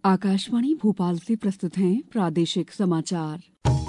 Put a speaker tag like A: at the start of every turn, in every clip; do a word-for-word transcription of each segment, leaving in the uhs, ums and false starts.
A: आकाशवाणी भोपाल से प्रस्तुत हैं प्रादेशिक समाचार।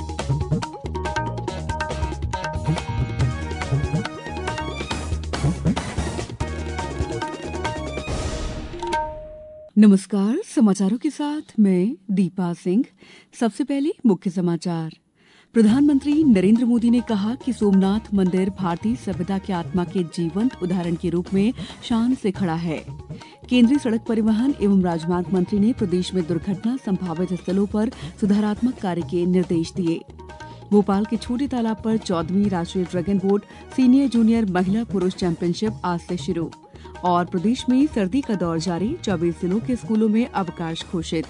A: नमस्कार, समाचारों के साथ मैं दीपा सिंह। सबसे पहले मुख्य समाचार। प्रधानमंत्री नरेंद्र मोदी ने कहा कि सोमनाथ मंदिर भारतीय सभ्यता की आत्मा के जीवंत उदाहरण के रूप में शान से खड़ा है। केंद्रीय सड़क परिवहन एवं राजमार्ग मंत्री ने प्रदेश में दुर्घटना संभावित स्थलों पर सुधारात्मक कार्य के निर्देश दिए। भोपाल के छोटे तालाब पर चौदहवीं राष्ट्रीय ड्रैगन बोट सीनियर जूनियर महिला पुरुष चैंपियनशिप आज से शुरू। और प्रदेश में सर्दी का दौर जारी, चौबीस जिलों के स्कूलों में अवकाश घोषित।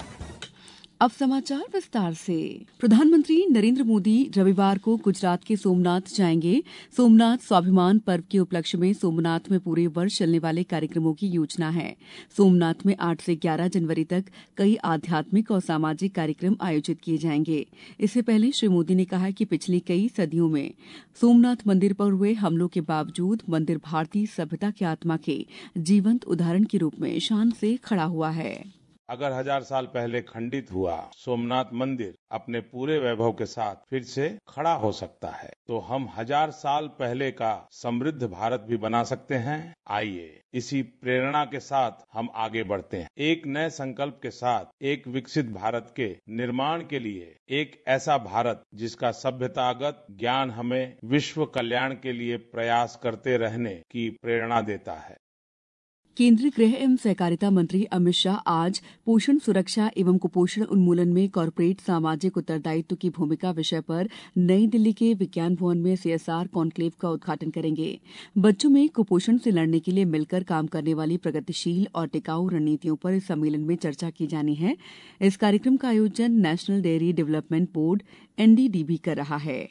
A: अब समाचार विस्तार से। प्रधानमंत्री नरेंद्र मोदी रविवार को गुजरात के सोमनाथ जाएंगे। सोमनाथ स्वाभिमान पर्व के उपलक्ष्य में सोमनाथ में पूरे वर्ष चलने वाले कार्यक्रमों की योजना है। सोमनाथ में आठ से ग्यारह जनवरी तक कई आध्यात्मिक और सामाजिक कार्यक्रम आयोजित किए जाएंगे। इससे पहले श्री मोदी ने कहा कि पिछली कई सदियों में सोमनाथ मंदिर पर हुए हमलों के बावजूद मंदिर भारतीय सभ्यता की आत्मा के जीवंत उदाहरण के रूप में शान से खड़ा हुआ है।
B: अगर हजार साल पहले खंडित हुआ सोमनाथ मंदिर अपने पूरे वैभव के साथ फिर से खड़ा हो सकता है, तो हम हजार साल पहले का समृद्ध भारत भी बना सकते हैं। आइए इसी प्रेरणा के साथ हम आगे बढ़ते हैं, एक नए संकल्प के साथ, एक विकसित भारत के निर्माण के लिए, एक ऐसा भारत जिसका सभ्यतागत ज्ञान हमें विश्व कल्याण के लिए प्रयास करते रहने की प्रेरणा देता है।
A: केंद्रीय गृह एवं सहकारिता मंत्री अमित शाह आज पोषण सुरक्षा एवं कुपोषण उन्मूलन में कॉर्पोरेट सामाजिक उत्तरदायित्व की भूमिका विषय पर नई दिल्ली के विज्ञान भवन में सीएसआर कॉन्क्लेव का उद्घाटन करेंगे। बच्चों में कुपोषण से लड़ने के लिए मिलकर काम करने वाली प्रगतिशील और टिकाऊ रणनीतियों पर इस सम्मेलन में चर्चा की जानी है। इस कार्यक्रम का आयोजन national dairy development board NDDB कर रहा है।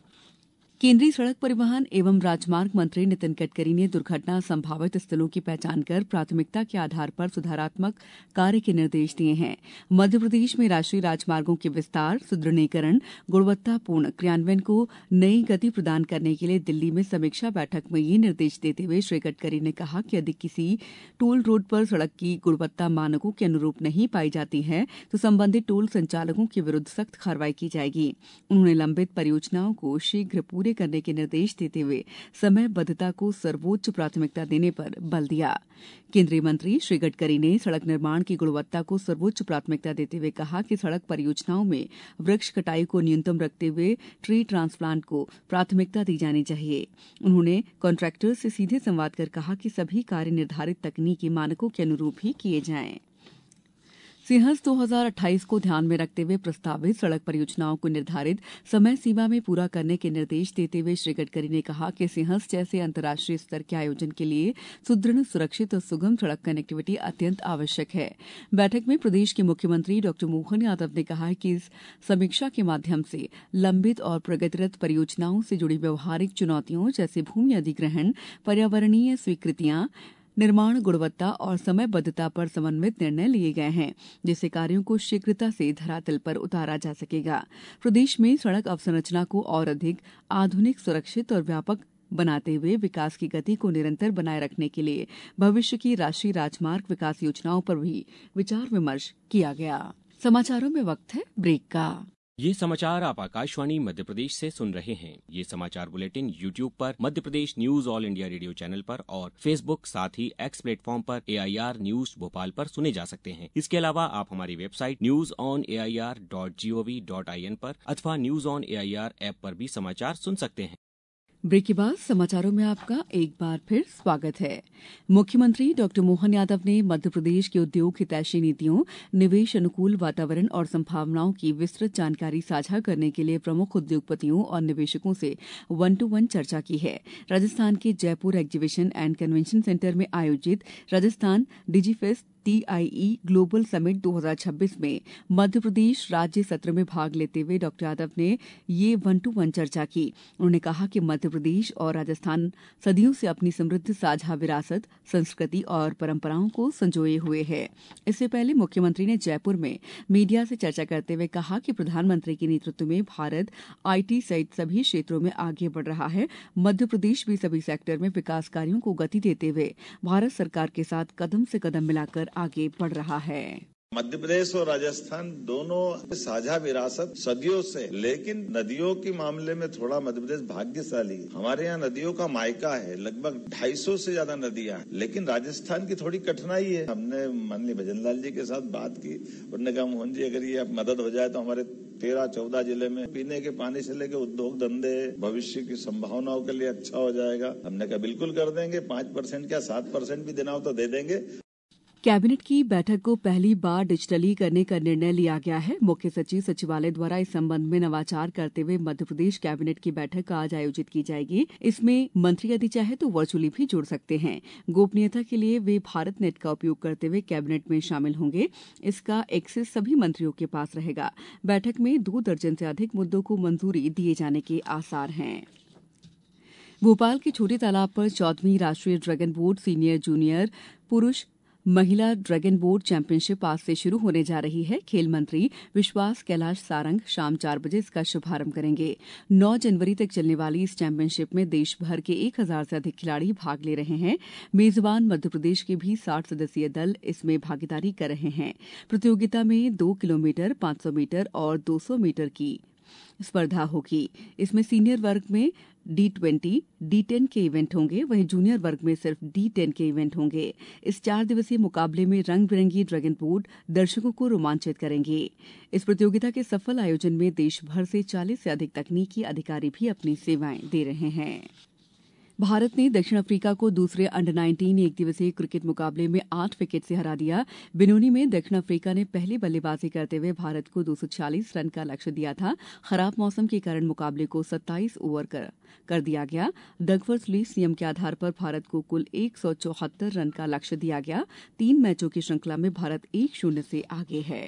A: केंद्रीय सड़क परिवहन एवं राजमार्ग मंत्री नितिन गडकरी ने दुर्घटना संभावित स्थलों की पहचान कर प्राथमिकता के आधार पर सुधारात्मक कार्य के निर्देश दिए हैं। मध्य प्रदेश में राष्ट्रीय राजमार्गों के विस्तार, सुदृढ़ीकरण, गुणवत्तापूर्ण क्रियान्वयन को नई गति प्रदान करने के लिए दिल्ली में समीक्षा बैठक में ये निर्देश देते हुए श्री गडकरी ने कहा कि यदि किसी टोल रोड पर सड़क की गुणवत्ता मानकों के अनुरूप नहीं पाई जाती है तो संबंधित टोल संचालकों के विरुद्ध सख्त कार्रवाई की जाएगी। उन्होंने लंबित परियोजनाओं को शीघ्र पूरे करने के निर्देश देते हुए समयबद्धता को सर्वोच्च प्राथमिकता देने पर बल दिया। केंद्रीय मंत्री श्री गडकरी ने सड़क निर्माण की गुणवत्ता को सर्वोच्च प्राथमिकता देते हुए कहा कि सड़क परियोजनाओं में वृक्ष कटाई को न्यूनतम रखते हुए ट्री ट्रांसप्लांट को प्राथमिकता दी जानी चाहिए। उन्होंने कॉन्ट्रैक्टर्स से सीधे संवाद कर कहा कि सभी कार्य निर्धारित तकनीकी मानकों के अनुरूप ही किए जाएं। सिंहस्थ दो हज़ार अट्ठाईस को ध्यान में रखते हुए प्रस्तावित सड़क परियोजनाओं को निर्धारित समय सीमा में पूरा करने के निर्देश देते हुए श्री गडकरी ने कहा कि सिंहस्थ जैसे अंतर्राष्ट्रीय स्तर के आयोजन के लिए सुदृढ़, सुरक्षित और सुगम सड़क कनेक्टिविटी अत्यंत आवश्यक है। बैठक में प्रदेश के मुख्यमंत्री डॉक्टर मोहन यादव ने कहा कि इस समीक्षा के माध्यम से लंबित और प्रगतिरत परियोजनाओं से जुड़ी व्यवहारिक चुनौतियों जैसे भूमि अधिग्रहण, पर्यावरणीय स्वीकृतियां, निर्माण गुणवत्ता और समयबद्धता पर समन्वित निर्णय लिए गए हैं, जिससे कार्यों को शीघ्रता से धरातल पर उतारा जा सकेगा। प्रदेश में सड़क अवसंरचना को और अधिक आधुनिक, सुरक्षित और व्यापक बनाते हुए विकास की गति को निरंतर बनाए रखने के लिए भविष्य की राष्ट्रीय राजमार्ग विकास योजनाओं पर भी विचार विमर्श किया गया। समाचारों में वक्त है ब्रेक का।
C: ये समाचार आप आकाशवाणी मध्य प्रदेश से सुन रहे हैं। ये समाचार बुलेटिन यूट्यूब पर Madhya Pradesh news all India radio channel पर और फेसबुक साथ ही एक्स प्लेटफॉर्म पर A I R news Bhopal पर सुने जा सकते हैं। इसके अलावा आप हमारी website news on A I R dot G O V dot I N पर अथवा news on A I R app पर भी समाचार सुन सकते हैं।
A: ब्रेक के बाद समाचारों में आपका एक बार फिर स्वागत है। मुख्यमंत्री डॉक्टर मोहन यादव ने मध्य प्रदेश की उद्योग हितैषी नीतियों, निवेश अनुकूल वातावरण और संभावनाओं की विस्तृत जानकारी साझा करने के लिए प्रमुख उद्योगपतियों और निवेशकों से वन टू वन चर्चा की है। राजस्थान के Jaipur exhibition and convention centre में आयोजित Rajasthan Digifest T I E global summit दो हज़ार छब्बीस में मध्य प्रदेश राज्य सत्र में भाग लेते हुए डॉक्टर यादव ने ये वन टू वन चर्चा की। उन्होंने कहा कि मध्य प्रदेश और राजस्थान सदियों से अपनी समृद्ध साझा विरासत, संस्कृति और परंपराओं को संजोए हुए है। इससे पहले मुख्यमंत्री ने जयपुर में मीडिया से चर्चा करते हुए कहा कि प्रधानमंत्री के नेतृत्व में भारत आईटी सहित सभी क्षेत्रों में आगे बढ़ रहा है। मध्य प्रदेश भी सभी सेक्टर में विकास कार्यों को गति देते हुए भारत सरकार के साथ कदम से कदम मिलाकर आगे बढ़ रहा है।
D: मध्य प्रदेश और राजस्थान दोनों साझा विरासत सदियों से, लेकिन नदियों के मामले में थोड़ा मध्य प्रदेश भाग्यशाली है। हमारे यहाँ नदियों का मायका है, लगभग ढाई सौ से ज्यादा नदियां हैं, लेकिन राजस्थान की थोड़ी कठिनाई है। हमने माननीय भजन लाल जी के साथ बात की, उन्होंने कहा मोहन जी अगर ये मदद हो जाए तो हमारे तेरह चौदह जिले में पीने के पानी से लेकर उद्योग धंधे भविष्य की संभावनाओं के लिए अच्छा हो जाएगा। हमने कहा बिल्कुल कर देंगे, पांच परसेंट क्या सात परसेंट भी देना हो तो दे देंगे।
A: कैबिनेट की बैठक को पहली बार डिजिटली करने का निर्णय लिया गया है। मुख्य सचिव सचिवालय द्वारा इस संबंध में नवाचार करते हुए मध्य प्रदेश कैबिनेट की बैठक आज आयोजित की जाएगी। इसमें मंत्री यदि चाहे तो वर्चुअली भी जुड़ सकते हैं। गोपनीयता के लिए वे भारत नेट का उपयोग करते हुए कैबिनेट में शामिल होंगे। इसका एक्सेस सभी मंत्रियों के पास रहेगा। बैठक में दो दर्जन से अधिक मुद्दों को मंजूरी दिए जाने के आसार हैं। भोपाल के छोटे तालाब पर चौदहवीं राष्ट्रीय ड्रैगन बोट सीनियर जूनियर पुरुष महिला ड्रैगन बोट चैंपियनशिप आज से शुरू होने जा रही है। खेल मंत्री विश्वास कैलाश सारंग शाम चार बजे इसका शुभारंभ करेंगे। नौ जनवरी तक चलने वाली इस चैंपियनशिप में देश भर के एक हजार से अधिक खिलाड़ी भाग ले रहे हैं। मेजबान मध्य प्रदेश के भी साठ सदस्यीय दल इसमें भागीदारी कर रहे हैं। प्रतियोगिता में दो किलोमीटर, पांच सौ मीटर और दो सौ मीटर की स्पर्धा होगी। इसमें सीनियर वर्ग में डी ट्वेंटी, डी टेन के इवेंट होंगे, वहीं जूनियर वर्ग में सिर्फ डी टेन के इवेंट होंगे। इस चार दिवसीय मुकाबले में रंग बिरंगी ड्रैगन बोट दर्शकों को रोमांचित करेंगे। इस प्रतियोगिता के सफल आयोजन में देश भर से चालीस से अधिक तकनीकी अधिकारी भी अपनी सेवाएं दे रहे हैं। भारत ने दक्षिण अफ्रीका को दूसरे अंडर नाइनटीन एक दिवसीय क्रिकेट मुकाबले में आठ विकेट से हरा दिया। बिनोनी में दक्षिण अफ्रीका ने पहले बल्लेबाजी करते हुए भारत को दो सौ छियालीस रन का लक्ष्य दिया था। खराब मौसम के कारण मुकाबले को सत्ताईस ओवर कर, कर दिया गया। डगवर्थ लीड्स नियम के आधार पर भारत को कुल एक सौ चौहत्तर रन का लक्ष्य दिया गया। तीन मैचों की श्रृंखला में भारत एक शून्य से आगे है।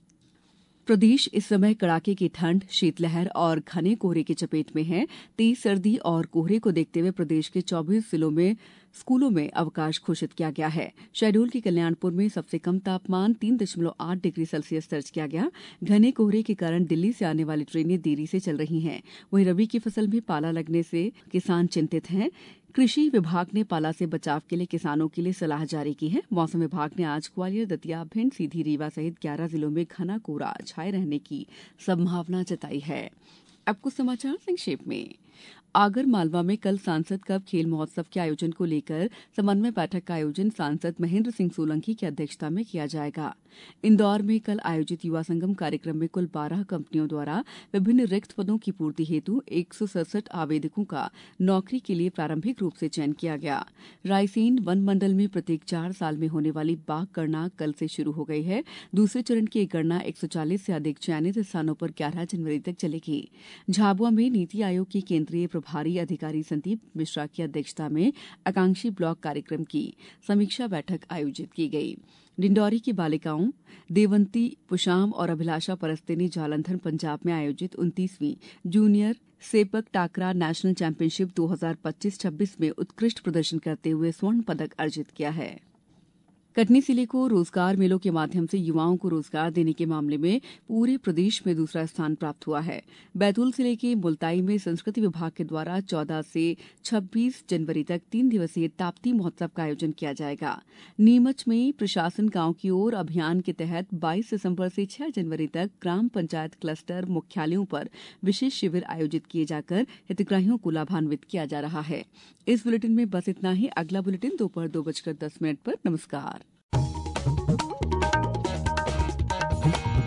A: प्रदेश इस समय कड़ाके की ठंड, शीतलहर और घने कोहरे की चपेट में है। तेज सर्दी और कोहरे को देखते हुए प्रदेश के चौबीस जिलों में स्कूलों में अवकाश घोषित किया गया है। शहडोल के कल्याणपुर में सबसे कम तापमान तीन दशमलव आठ डिग्री सेल्सियस दर्ज किया गया। घने कोहरे के कारण दिल्ली से आने वाली ट्रेनें देरी से चल रही हैं। वहीं रबी की फसल में पाला लगने से किसान चिंतित हैं। कृषि विभाग ने पाला से बचाव के लिए किसानों के लिए सलाह जारी की है। मौसम विभाग ने आज ग्वालियर, दतिया, भिंड, सीधी, रीवा सहित ग्यारह जिलों में घना कोहरा छाये रहने की संभावना जताई है। अब कुछ समाचार संक्षेप में। आगर मालवा में कल सांसद कप खेल महोत्सव के आयोजन को लेकर समन्वय बैठक का आयोजन सांसद महेंद्र सिंह सोलंकी की अध्यक्षता में किया जाएगा। इंदौर में कल आयोजित युवा संगम कार्यक्रम में कुल बारह कंपनियों द्वारा विभिन्न रिक्त पदों की पूर्ति हेतु एक सौ सड़सठ आवेदकों का नौकरी के लिए प्रारंभिक रूप से चयन किया गया। रायसेन वन मंडल में प्रत्येक चार साल में होने वाली बाघ गणना कल से शुरू हो गई है। दूसरे चरण की गणना एक सौ चालीस से अधिक चयनित स्थानों पर ग्यारह जनवरी तक चलेगी। झाबुआ में नीति आयोग के केंद्रीय प्रभारी अधिकारी संदीप मिश्रा की अध्यक्षता में आकांक्षी ब्लॉक कार्यक्रम की समीक्षा बैठक आयोजित की गई। डिंडौरी की बालिकाओं देवंती पुशाम और अभिलाषा परस्ते ने जालंधर पंजाब में आयोजित उनतीसवीं junior sepak takraw national championship दो हज़ार पच्चीस छब्बीस में उत्कृष्ट प्रदर्शन करते हुए स्वर्ण पदक अर्जित किया है। कटनी जिले को रोजगार मेलों के माध्यम से युवाओं को रोजगार देने के मामले में पूरे प्रदेश में दूसरा स्थान प्राप्त हुआ है। बैतूल जिले के मुल्ताई में संस्कृति विभाग के द्वारा चौदह से छब्बीस जनवरी तक तीन दिवसीय ताप्ती महोत्सव का आयोजन किया जाएगा। नीमच में प्रशासन गांव की ओर अभियान के तहत बाईस दिसंबर से छह जनवरी तक ग्राम पंचायत क्लस्टर मुख्यालयों पर विशेष शिविर आयोजित किए जाकर हितग्राहियों को लाभान्वित किया जा रहा है। इस बुलेटिन में बस इतना ही। अगला बुलेटिन दोपहर दो बजकर दस मिनट पर। नमस्कार।